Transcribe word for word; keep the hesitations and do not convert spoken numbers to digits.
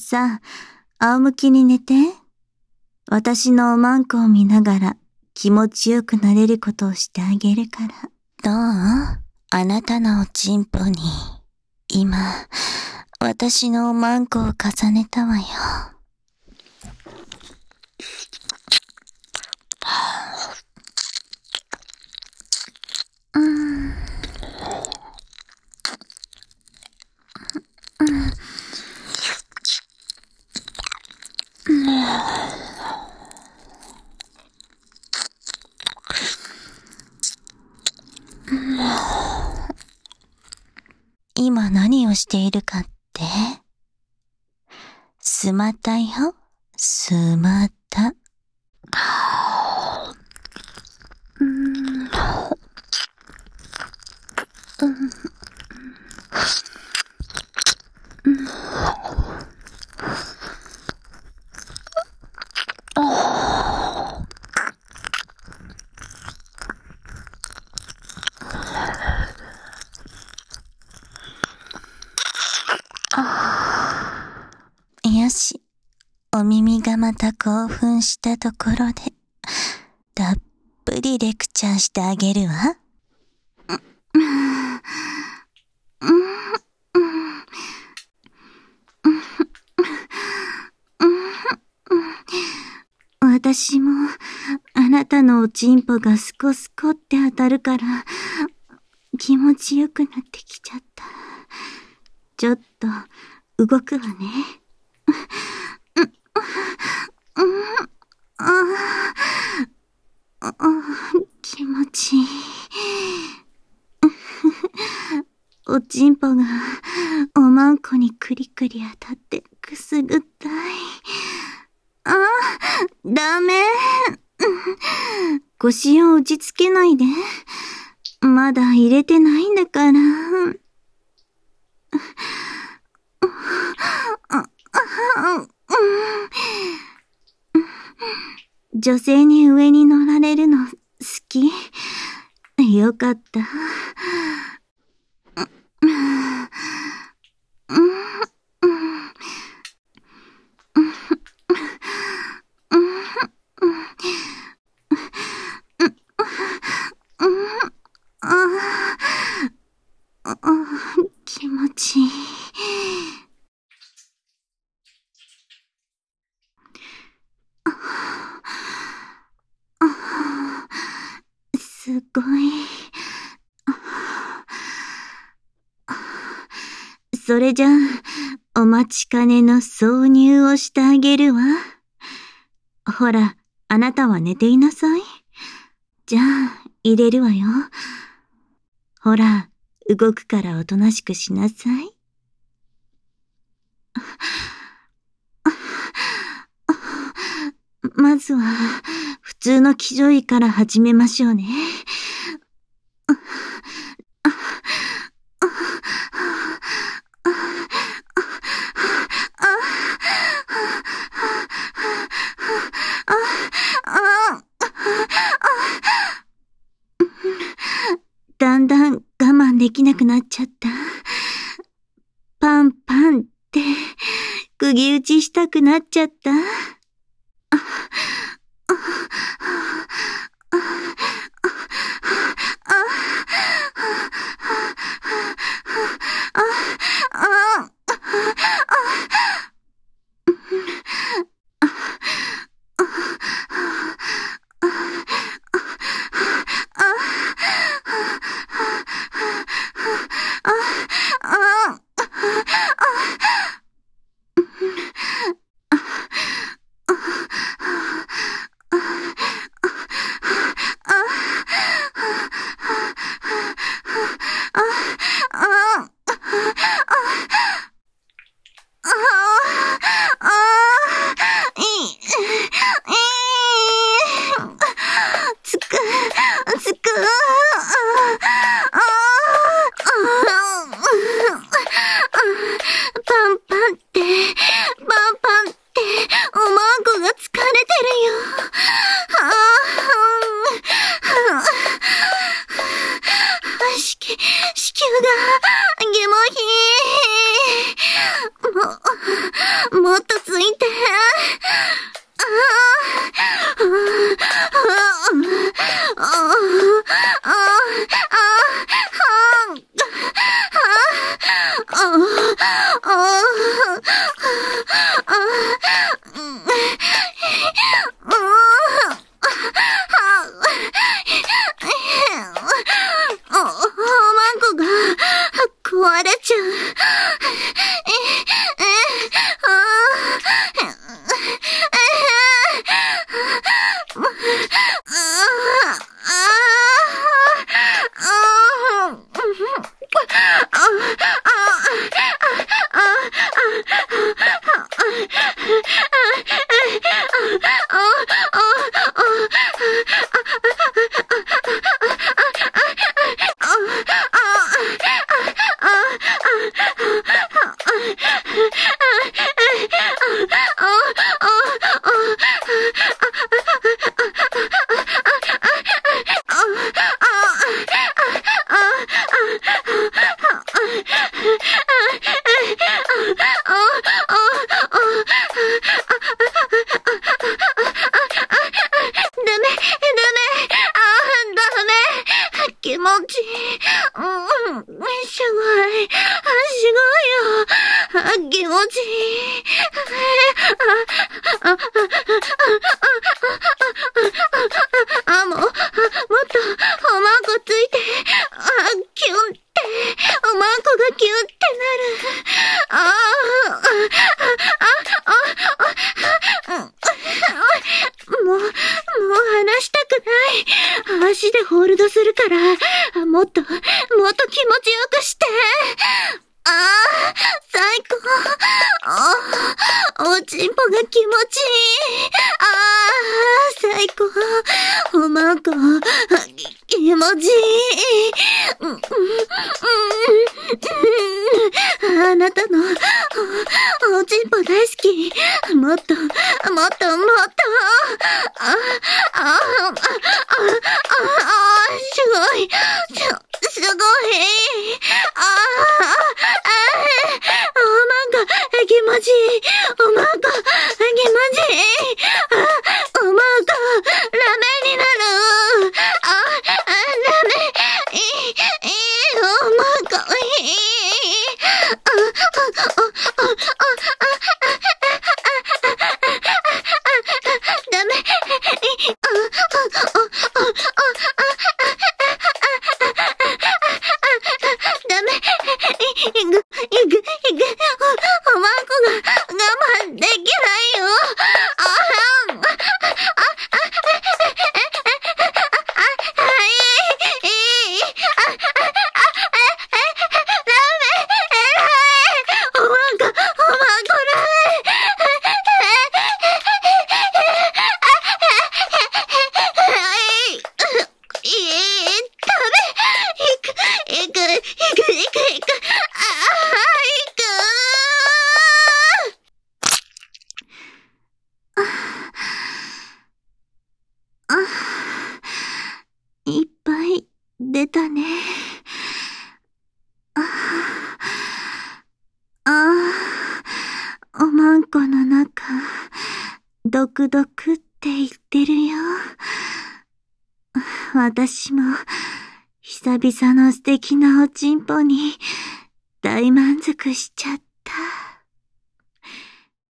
さあ、仰向きに寝て。私のおまんこを見ながら気持ちよくなれることをしてあげるから。どう？あなたのおちんぽに、今、私のおまんこを重ねたわよ。うーん。うん。今何をしているかって？スマタよ、スマタ。うーん。うん。うん。よし、お耳がまた興奮したところで、たっぷりレクチャーしてあげるわ。私も、あなたのおちんぽがスコスコって当たるから、気持ちよくなってきちゃった。ちょっと、動くわね。気持ちいい。おちんぽが、おまんこにクリクリ当たってくすぐったい。あ、ダメ。腰を打ちつけないで。まだ入れてないんだから。女性に上に乗られるの好き？よかった。気持ちいい。すごい。それじゃあ、お待ちかねの挿入をしてあげるわ。ほら、あなたは寝ていなさい。じゃあ、入れるわよ。ほら、動くからおとなしくしなさい。まずは、普通の騎乗位から始めましょうね。だんだん我慢できなくなっちゃった。パンパンって、釘打ちしたくなっちゃった。 もっとついて。ああ、ああ、ああ、ああ、ああ、壊れちゃう。気持ちいい。うん、すごい。すごいよ。気持ちいい。あ、もう、もっと、おまんこついて。あ、キュンって。おまんこがキュンってなる。ああ、あ、あ、もう、もう離したくない。足でホールドするから、もっと、もっと気持ちよくして。ああ、最高。お、おちんぽが気持ちいい。ああ、最高。おまんこ、気持ちいい。うん、うん、うん、あなたの、お、おちんぽ大好き。もっと、もっと、もっと。あ、あ、あ、あ、あ、すごい。す、すごい。ああ、おまんこ、気持ちいい。おまんこ、気持ちいい。あ、おまんこ、ラメになる。あ、ラメ、いい、いい、おまんこ、いい。あ、あ、あ、あ、ダメ。ダメ。いぐ、いぐ、いぐ。おまんこが我慢できないよ。ああ、はい。ダメ。おまんこ、おまんこダメ。いっぱい出たね。ああ、おまんこの中、ドクドクって言ってるよ。私も、久々の素敵なおちんぽに、大満足しちゃった。